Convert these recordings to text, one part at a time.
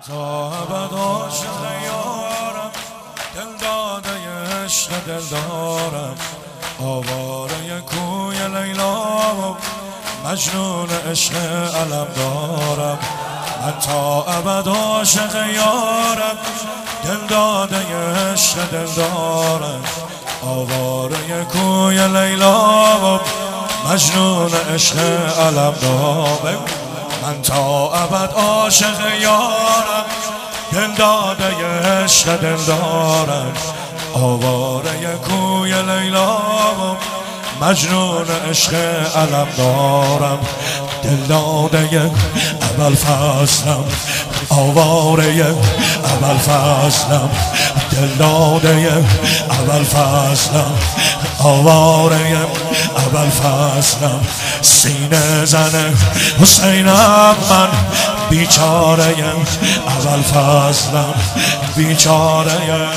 تا ابد عاشق یارم، دل داده عشق دل دارم، آواره کوی لیلا و مجنون عشق علم دارم. من تا ابد عاشق یارم، دل داده عشق دل دارم، آواره کوی لیلا و مجنون عشق علم دارم. من تا ابد عاشق یارم، دل داده عشق دل دارم، آواره کوی لیلا و مجنون عشق علم دارم. دل داده اول فصلم، آواره اول فصلم، دل داده اول فصلم، آواره اول فصلم. سینه زن حسینم من، بیچاره اول فصلم، بیچاره.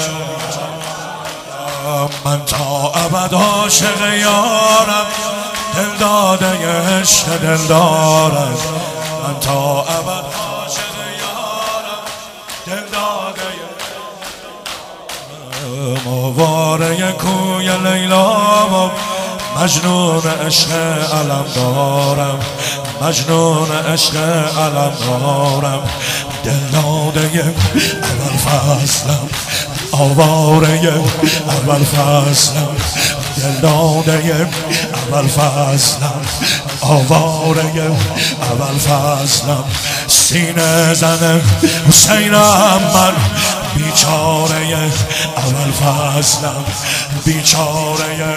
من تا ابد عاشق یارم، دل داده عشق دل دارم. من تا ابد عاشق یارم، دل داده آواره کوی لیلا و مجنون عشق علم دارم، مجنون عشق علم دارم. دل داده اول فصلم، آواره اول فصلم، دل داده اول فصلم، آواره اول فصلم. سینه زن حسینم من، بیچاره اول فصلم، بیچاره.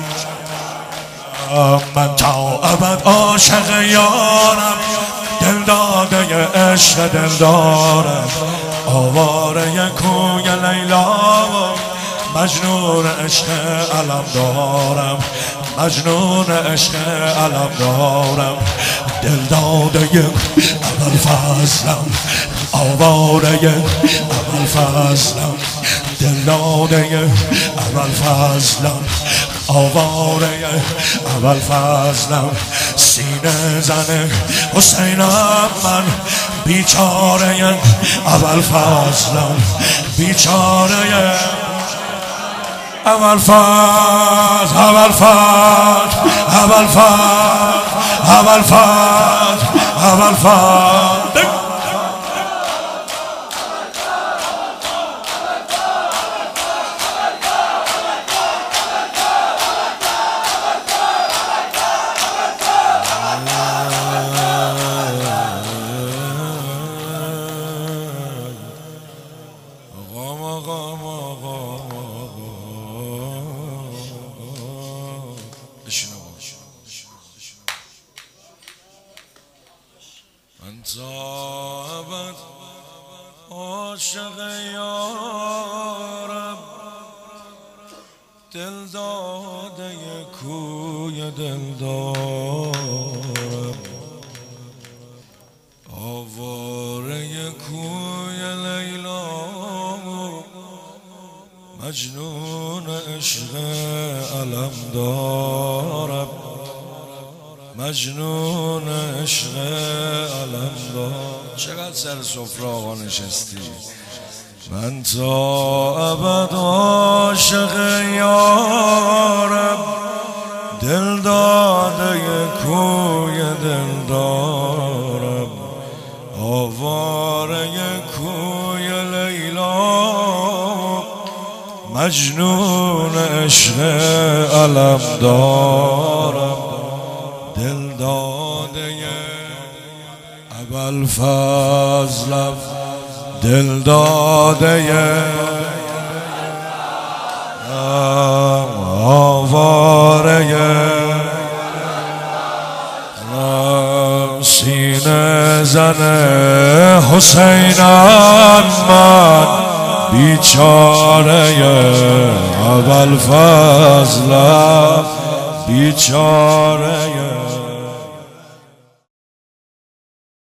من تا ابد عاشق یارم، دل داده عشق دل دارم، آواره کوی لیلا و مجنون عشق علم دارم، مجنون عشق علم دارم. دل داده اول فصلم، آواره اول فصلم، دل داده اول فصلم، آواره اول فصلم. سینه زن حسینم من، بیچاره اول فصلم، بیچاره اول فصل، اول فصل، اول فصل، اول فصل، اول فصل. من تا ابد عاشق یارم، دل داده کوی دل دارم، آواره کوی لیلا و مجنون عشق علم دارم، مجنون عشق علم دارم. چقدر سر سفره آقا نشستی. من تا ابد عاشق یارم، دل داده کوی دل دارم، آواره کوی لیلا، مجنون عشق علم دارم. دل داده اول فضلم، دل داده آواره سینه زن حسینم من، بیچاره اول فضلم، بیچاره